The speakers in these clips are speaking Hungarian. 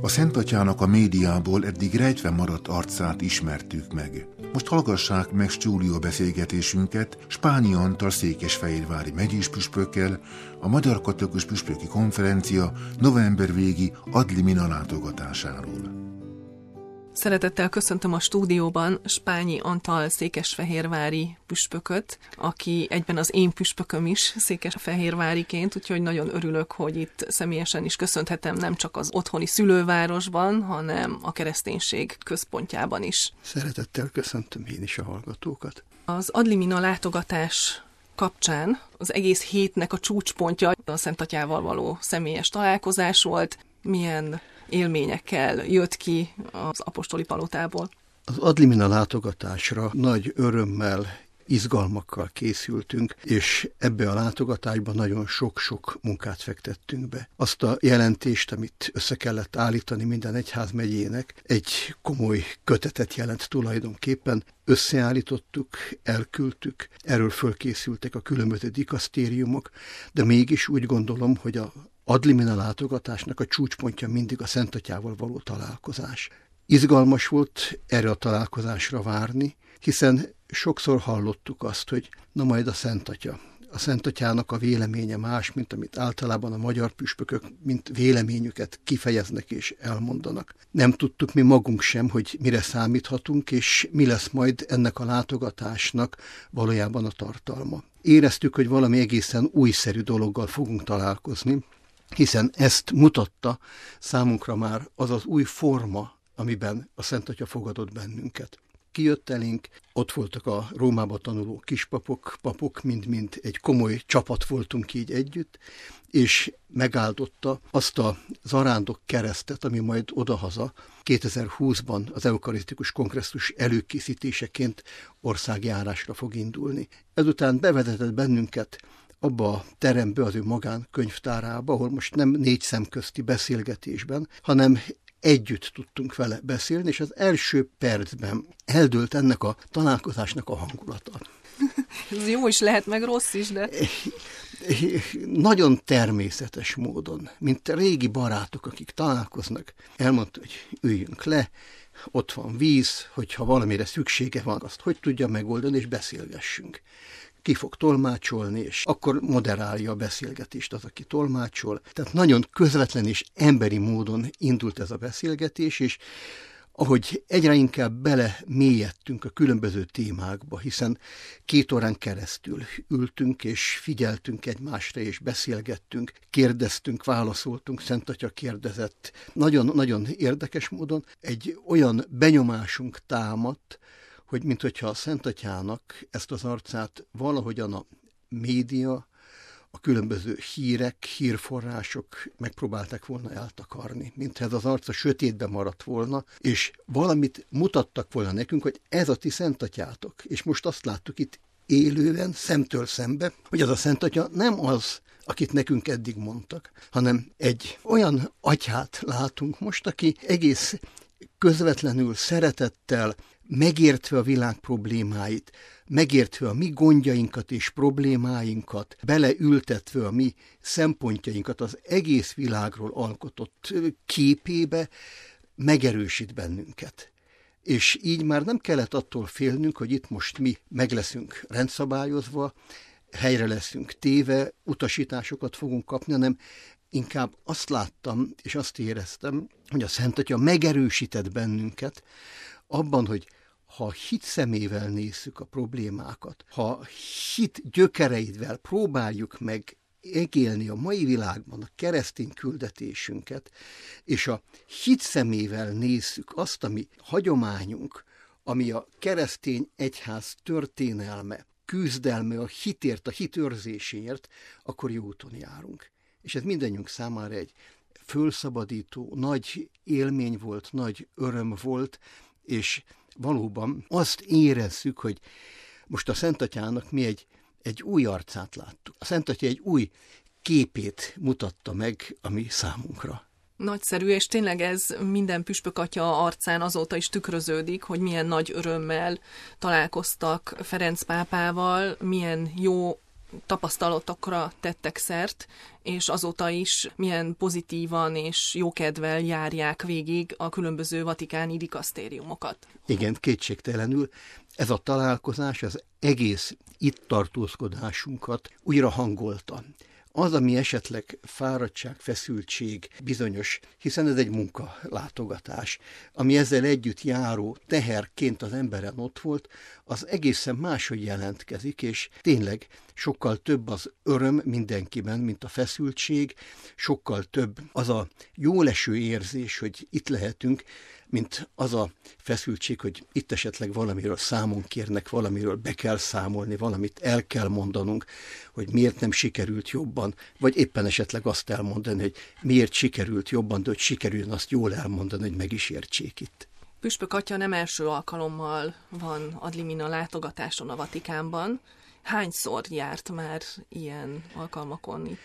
Szent Atyának a médiából eddig rejtve maradt arcát ismertük meg. Most hallgassák meg stúdió beszélgetésünket Spányi Antal székesfehérvári megyés püspökkel a Magyar Katolikus Püspöki Konferencia november végi ad limina látogatásáról. Szeretettel köszöntöm a stúdióban Spányi Antal székesfehérvári püspököt, aki egyben az én püspököm is székesfehérváriként, úgyhogy nagyon örülök, hogy itt személyesen is köszönhetem nem csak az otthoni szülővárosban, hanem a kereszténység központjában is. Szeretettel köszöntöm én is a hallgatókat. Az ad limina látogatás kapcsán az egész hétnek a csúcspontja a Szent Atyával való személyes találkozás volt. Milyen élményekkel jött ki az apostoli palotából? Az ad limina látogatásra nagy örömmel, izgalmakkal készültünk, és ebbe a látogatásban nagyon sok-sok munkát fektettünk be. Azt a jelentést, amit össze kellett állítani minden egyházmegyének, egy komoly kötetet jelent tulajdonképpen, összeállítottuk, elküldtük, erről fölkészültek a különböző dikasztériumok, de mégis úgy gondolom, hogy a ad limina látogatásnak a csúcspontja mindig a Szent Atyával való találkozás. Izgalmas volt erre a találkozásra várni, hiszen sokszor hallottuk azt, hogy na majd a Szent Atya. A Szent Atyának a véleménye más, mint amit általában a magyar püspökök, mint véleményüket kifejeznek és elmondanak. Nem tudtuk mi magunk sem, hogy mire számíthatunk, és mi lesz majd ennek a látogatásnak valójában a tartalma. Éreztük, hogy valami egészen újszerű dologgal fogunk találkozni, hiszen ezt mutatta számunkra már az az új forma, amiben a Szent Atya fogadott bennünket. Kijött elénk, ott voltak a Rómába tanuló kispapok, papok, mind-mind egy komoly csapat voltunk így együtt, és megáldotta azt a zarándok keresztet, ami majd odahaza 2020-ban az eukarisztikus kongresszus előkészítéseként országjárásra fog indulni. Ezután bevezetett bennünket abba a terembe, az ő magánkönyvtárába, ahol most nem 4 szemközti beszélgetésben, hanem együtt tudtunk vele beszélni, és az első percben eldőlt ennek a találkozásnak a hangulata. Ez jó is lehet, meg rossz is, de... Nagyon természetes módon, mint régi barátok, akik találkoznak, elmondta, hogy üljünk le, ott van víz, hogyha valamire szüksége van, azt hogy tudja megoldani, és beszélgessünk. Ki fog tolmácsolni, és akkor moderálja a beszélgetést az, aki tolmácsol. Tehát nagyon közvetlen és emberi módon indult ez a beszélgetés, és ahogy egyre inkább belemélyedtünk a különböző témákba, hiszen 2 órán keresztül ültünk, és figyeltünk egymásra, és beszélgettünk, kérdeztünk, válaszoltunk, Szent Atya kérdezett. Nagyon-nagyon érdekes módon egy olyan benyomásunk támadt, hogy minthogyha a Szent Atyának ezt az arcát valahogyan a média, a különböző hírek, hírforrások megpróbálták volna eltakarni. Mintha ez az arca sötétben maradt volna, és valamit mutattak volna nekünk, hogy ez a ti Szent Atyátok. És most azt láttuk itt élően, szemtől szembe, hogy az a Szent Atya nem az, akit nekünk eddig mondtak, hanem egy olyan atyát látunk most, aki egész közvetlenül, szeretettel, megértve a világ problémáit, megértve a mi gondjainkat és problémáinkat, beleültetve a mi szempontjainkat az egész világról alkotott képébe, megerősít bennünket. És így már nem kellett attól félnünk, hogy itt most mi meg leszünk rendszabályozva, helyre leszünk téve, utasításokat fogunk kapni, hanem inkább azt láttam, és azt éreztem, hogy a Szent Atya megerősített bennünket abban, hogy ha hit szemével nézzük a problémákat, ha hit gyökereivel próbáljuk meg megélni a mai világban a keresztény küldetésünket, és a hit szemével nézzük azt, ami hagyományunk, ami a keresztény egyház történelme, küzdelme a hitért, a hitőrzéséért, akkor jó úton járunk. És ez mindannyiunk számára egy fölszabadító, nagy élmény volt, nagy öröm volt, és valóban azt érezzük, hogy most a Szent Atyának mi egy új arcát láttuk. A Szent Atya egy új képét mutatta meg a mi számunkra. Nagyszerű, és tényleg ez minden püspök atya arcán azóta is tükröződik, hogy milyen nagy örömmel találkoztak Ferenc pápával, milyen jó tapasztalatokra tettek szert, és azóta is milyen pozitívan és jókedvel járják végig a különböző vatikáni dikasztériumokat. Igen, kétségtelenül ez a találkozás az egész itt tartózkodásunkat újra hangolta. Az, ami esetleg fáradtság, feszültség bizonyos, hiszen ez egy munkalátogatás, ami ezzel együtt járó teherként az emberen ott volt, az egészen máshogy jelentkezik, és tényleg sokkal több az öröm mindenkiben, mint a feszültség, sokkal több az a jóleső érzés, hogy itt lehetünk, mint az a feszültség, hogy itt esetleg valamiről számon kérnek, valamiről be kell számolni, valamit el kell mondanunk, hogy miért nem sikerült jobban, vagy éppen esetleg azt elmondani, hogy miért sikerült jobban, de hogy sikerüljön azt jól elmondani, hogy meg is értsék itt. Püspök atya nem első alkalommal van ad limina látogatáson a Vatikánban. Hányszor járt már ilyen alkalmakon itt?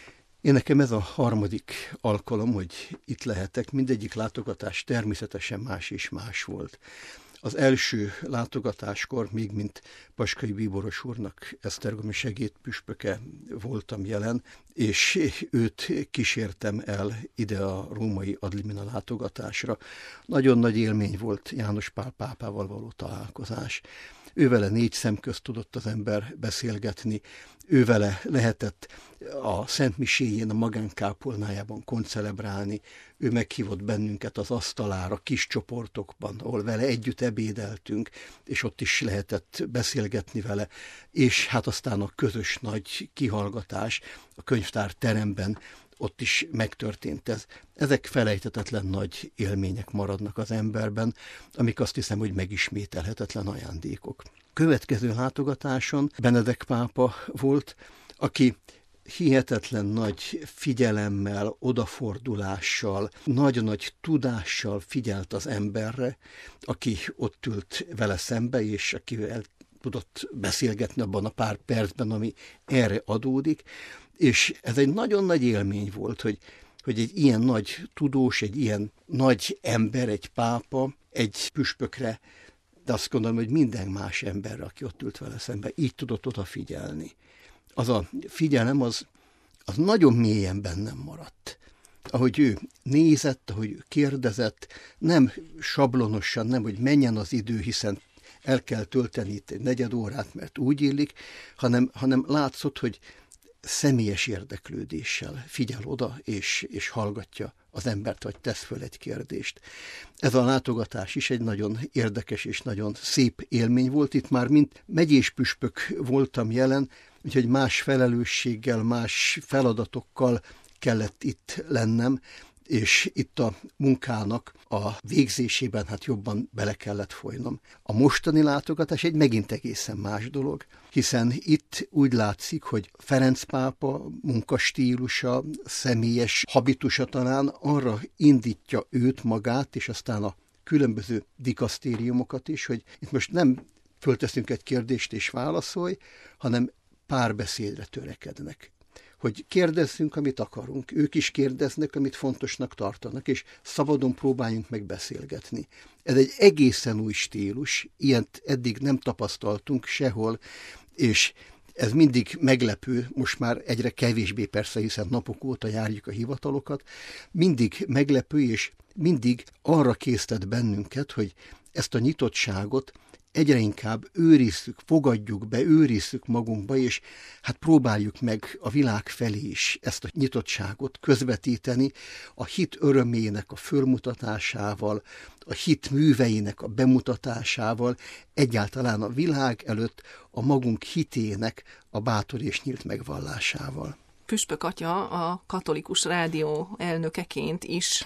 Én nekem ez a harmadik alkalom, hogy itt lehetek. Mindegyik látogatás természetesen más és más volt. Az első látogatáskor, még mint Paskai Bíboros úrnak esztergomi segédpüspöke voltam jelen, és őt kísértem el ide a római ad limina látogatásra. Nagyon nagy élmény volt János Pál pápával való találkozás. Ővele 4 szem közt tudott az ember beszélgetni, ővele lehetett a Szent Miséjén, a magánkápolnájában koncelebrálni, ő meghívott bennünket az asztalára kis csoportokban, ahol vele együtt ebédeltünk, és ott is lehetett beszélgetni vele, és hát aztán a közös nagy kihallgatás a könyvtárteremben, ott is megtörtént ez. Ezek felejthetetlen nagy élmények maradnak az emberben, amik azt hiszem, hogy megismételhetetlen ajándékok. Következő látogatáson Benedek pápa volt, aki hihetetlen nagy figyelemmel, odafordulással, nagy-nagy tudással figyelt az emberre, aki ott ült vele szembe, és akivel tudott beszélgetni abban a pár percben, ami erre adódik, és ez egy nagyon nagy élmény volt, hogy egy ilyen nagy tudós, egy ilyen nagy ember, egy pápa, egy püspökre, de azt gondolom, hogy minden más emberre, aki ott ült vele szembe, így tudott odafigyelni. Az a figyelem, az nagyon mélyen bennem maradt. Ahogy ő nézett, ahogy ő kérdezett, nem sablonosan, nem, hogy menjen az idő, hiszen el kell tölteni itt egy 4 órát, mert úgy illik, hanem látszott, hogy személyes érdeklődéssel figyel oda, és hallgatja az embert, vagy tesz föl egy kérdést. Ez a látogatás is egy nagyon érdekes és nagyon szép élmény volt. Itt már mint megyéspüspök voltam jelen, úgyhogy más felelősséggel, más feladatokkal kellett itt lennem, és itt a munkának a végzésében hát jobban bele kellett folynom. A mostani látogatás egy megint egészen más dolog, hiszen itt úgy látszik, hogy Ferenc pápa munkastílusa, személyes habitusa talán arra indítja őt magát, és aztán a különböző dikasztériumokat is, hogy itt most nem fölteszünk egy kérdést és válaszolj, hanem párbeszédre törekednek. Hogy kérdezzünk, amit akarunk, ők is kérdeznek, amit fontosnak tartanak, és szabadon próbáljunk meg beszélgetni. Ez egy egészen új stílus, ilyet eddig nem tapasztaltunk sehol, és ez mindig meglepő, most már egyre kevésbé persze, hiszen napok óta járjuk a hivatalokat, mindig meglepő, és mindig arra késztet bennünket, hogy ezt a nyitottságot egyre inkább őrizzük, fogadjuk be, őrizzük magunkba, és hát próbáljuk meg a világ felé is ezt a nyitottságot közvetíteni, a hit örömének a fölmutatásával, a hit műveinek a bemutatásával, egyáltalán a világ előtt a magunk hitének a bátor és nyílt megvallásával. Püspök atya a Katolikus Rádió elnökeként is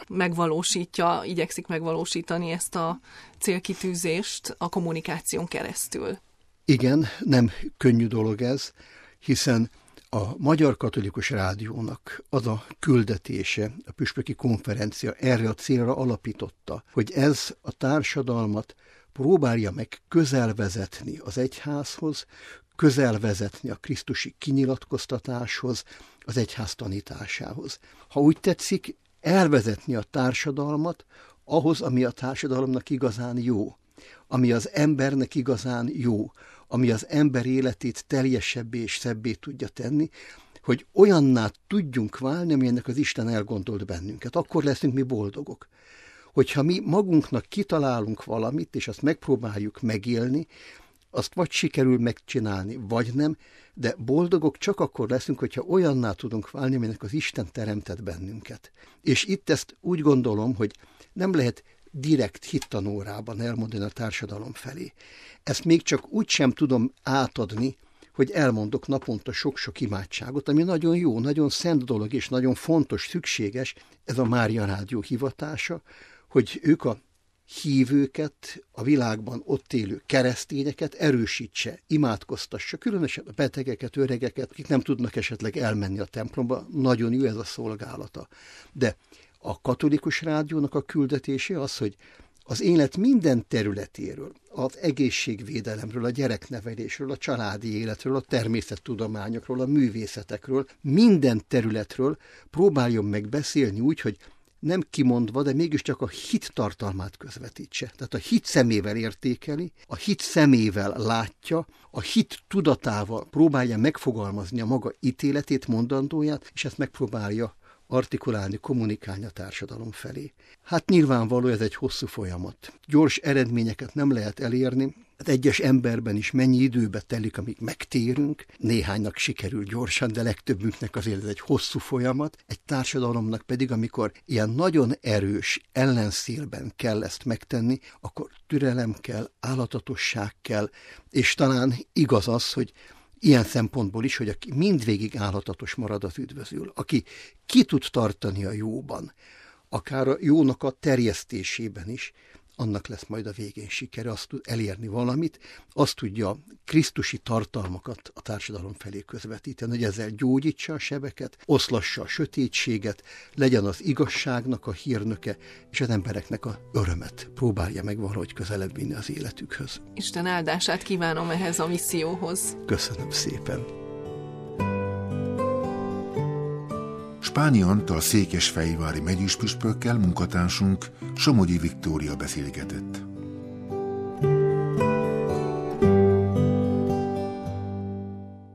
igyekszik megvalósítani ezt a célkitűzést a kommunikáción keresztül. Igen, nem könnyű dolog ez, hiszen a Magyar Katolikus Rádiónak az a küldetése, a püspöki konferencia erre a célra alapította, hogy ez a társadalmat próbálja meg közelvezetni az egyházhoz, közelvezetni a krisztusi kinyilatkoztatáshoz, az egyház tanításához. Ha úgy tetszik, elvezetni a társadalmat ahhoz, ami a társadalomnak igazán jó, ami az embernek igazán jó, ami az ember életét teljesebbé és szebbé tudja tenni, hogy olyanná tudjunk válni, amilyennek az Isten elgondolt bennünket. Akkor leszünk mi boldogok. Hogyha mi magunknak kitalálunk valamit, és azt megpróbáljuk megélni, azt vagy sikerül megcsinálni, vagy nem, de boldogok csak akkor leszünk, hogyha olyanná tudunk válni, amilyennek az Isten teremtett bennünket. És itt ezt úgy gondolom, hogy nem lehet direkt hittanórában elmondani a társadalom felé. Ezt még csak úgy sem tudom átadni, hogy elmondok naponta sok-sok imádságot, ami nagyon jó, nagyon szent dolog, és nagyon fontos, szükséges, ez a Mária Rádió hivatása, hogy ők a hívőket, a világban ott élő keresztényeket erősítse, imádkoztassa, különösen a betegeket, öregeket, akik nem tudnak esetleg elmenni a templomba, nagyon jó ez a szolgálata. De a katolikus rádiónak a küldetése az, hogy az élet minden területéről, az egészségvédelemről, a gyereknevelésről, a családi életről, a természettudományokról, a művészetekről, minden területről próbáljon meg beszélni úgy, hogy nem kimondva, de mégiscsak a hit tartalmát közvetítse. Tehát a hit szemével értékeli, a hit szemével látja, a hit tudatával próbálja megfogalmazni a maga ítéletét, mondandóját, és ezt megpróbálja artikulálni, kommunikálni a társadalom felé. Hát nyilvánvaló, ez egy hosszú folyamat. Gyors eredményeket nem lehet elérni, egyes emberben is mennyi időbe telik, amíg megtérünk, néhánynak sikerül gyorsan, de legtöbbünknek azért ez egy hosszú folyamat, egy társadalomnak pedig, amikor ilyen nagyon erős ellenszélben kell ezt megtenni, akkor türelem kell, állatatosság kell, és talán igaz az, hogy ilyen szempontból is, hogy aki mindvégig állhatatos marad, az üdvözül. Aki ki tud tartani a jóban, akár a jónak a terjesztésében is, annak lesz majd a végén sikere, azt tud elérni valamit, azt tudja krisztusi tartalmakat a társadalom felé közvetíteni, hogy ezzel gyógyítsa a sebeket, oszlassa a sötétséget, legyen az igazságnak a hírnöke, és az embereknek a örömet próbálja meg valahogy közelebb vinni az életükhöz. Isten áldását kívánom ehhez a misszióhoz. Köszönöm szépen. Spányi Antal székesfehérvári megyéspüspökkel munkatársunk Somogyi Viktória beszélgetett.